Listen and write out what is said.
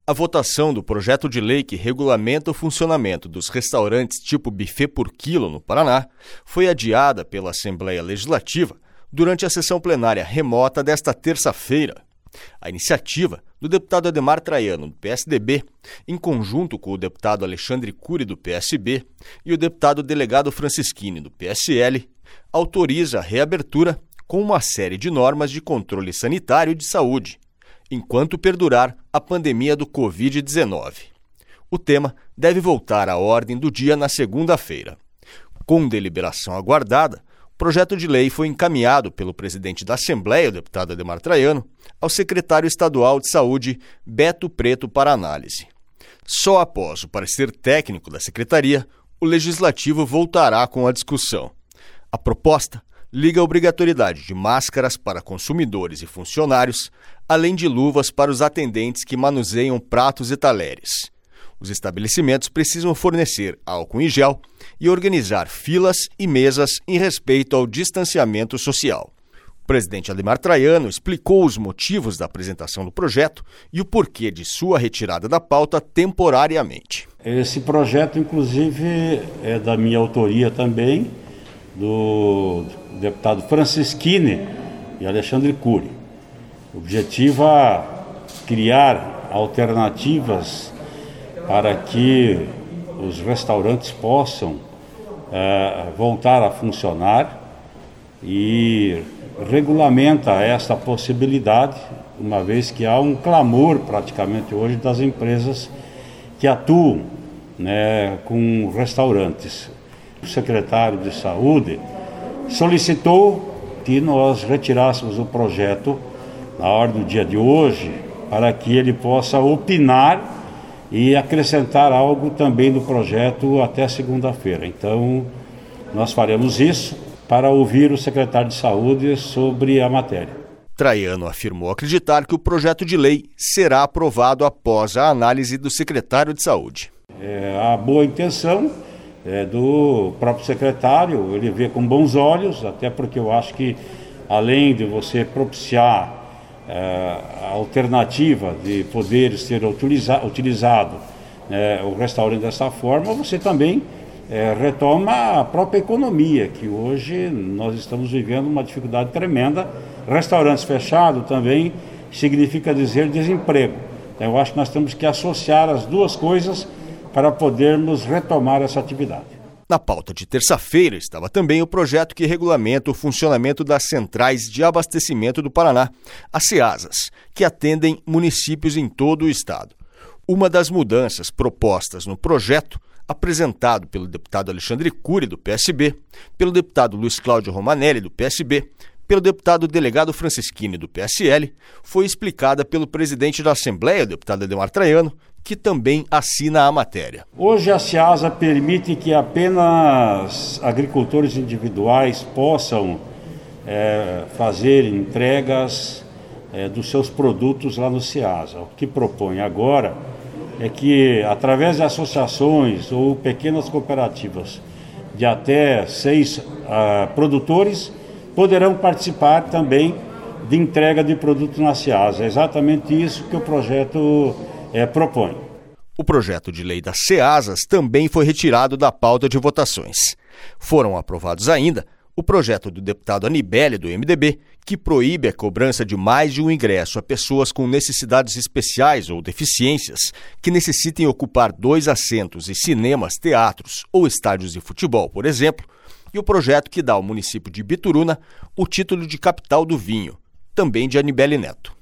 A votação do projeto de lei que regulamenta o funcionamento dos restaurantes tipo buffet por quilo no Paraná foi adiada pela Assembleia Legislativa durante a sessão plenária remota desta terça-feira. A iniciativa do deputado Ademar Traiano, do PSDB, em conjunto com o deputado Alexandre Cury, do PSB, e o deputado delegado Francisquini, do PSL, autoriza a reabertura com uma série de normas de controle sanitário e de saúde, enquanto perdurar a pandemia do Covid-19. O tema deve voltar à ordem do dia na segunda-feira. Com deliberação aguardada, o projeto de lei foi encaminhado pelo presidente da Assembleia, o deputado Ademar Traiano, ao secretário estadual de Saúde, Beto Preto, para análise. Só após o parecer técnico da secretaria, o Legislativo voltará com a discussão. A proposta liga a obrigatoriedade de máscaras para consumidores e funcionários, além de luvas para os atendentes que manuseiam pratos e talheres. Os estabelecimentos precisam fornecer álcool em gel e organizar filas e mesas em respeito ao distanciamento social. O presidente Ademar Traiano explicou os motivos da apresentação do projeto e o porquê de sua retirada da pauta temporariamente. Esse projeto, inclusive, é da minha autoria também, do deputado Francisquini e Alexandre Cury. Objetiva criar alternativas para que os restaurantes possam voltar a funcionar e regulamenta essa possibilidade, uma vez que há um clamor praticamente hoje das empresas que atuam, com restaurantes. O secretário de Saúde solicitou que nós retirássemos o projeto na ordem do dia de hoje para que ele possa opinar e acrescentar algo também do projeto até segunda-feira. Então, nós faremos isso para ouvir o secretário de Saúde sobre a matéria. Traiano afirmou acreditar que o projeto de lei será aprovado após a análise do secretário de Saúde. A boa intenção do próprio secretário, ele vê com bons olhos, até porque eu acho que, além de você propiciar a alternativa de poder ser utilizado o restaurante dessa forma, você também retoma a própria economia, que hoje nós estamos vivendo uma dificuldade tremenda. Restaurantes fechados também significa dizer desemprego. Então, eu acho que nós temos que associar as duas coisas para podermos retomar essa atividade. Na pauta de terça-feira estava também o projeto que regulamenta o funcionamento das centrais de abastecimento do Paraná, as CEASAs, que atendem municípios em todo o estado. Uma das mudanças propostas no projeto, apresentado pelo deputado Alexandre Cury, do PSB, pelo deputado Luiz Cláudio Romanelli, do PSB, pelo deputado delegado Francisquini, do PSL, foi explicada pelo presidente da Assembleia, o deputado Ademar Traiano, que também assina a matéria. Hoje a CEASA permite que apenas agricultores individuais possam fazer entregas dos seus produtos lá no CEASA. O que propõe agora é que, através de associações ou pequenas cooperativas de até 6 produtores, poderão participar também de entrega de produtos na CEASA. É exatamente isso que o projeto propõe. O projeto de lei das CEASAs também foi retirado da pauta de votações. Foram aprovados ainda o projeto do deputado Anibele, do MDB, que proíbe a cobrança de mais de um ingresso a pessoas com necessidades especiais ou deficiências que necessitem ocupar 2 assentos em cinemas, teatros ou estádios de futebol, por exemplo, e o projeto que dá ao município de Bituruna o título de capital do vinho, também de Anibele Neto.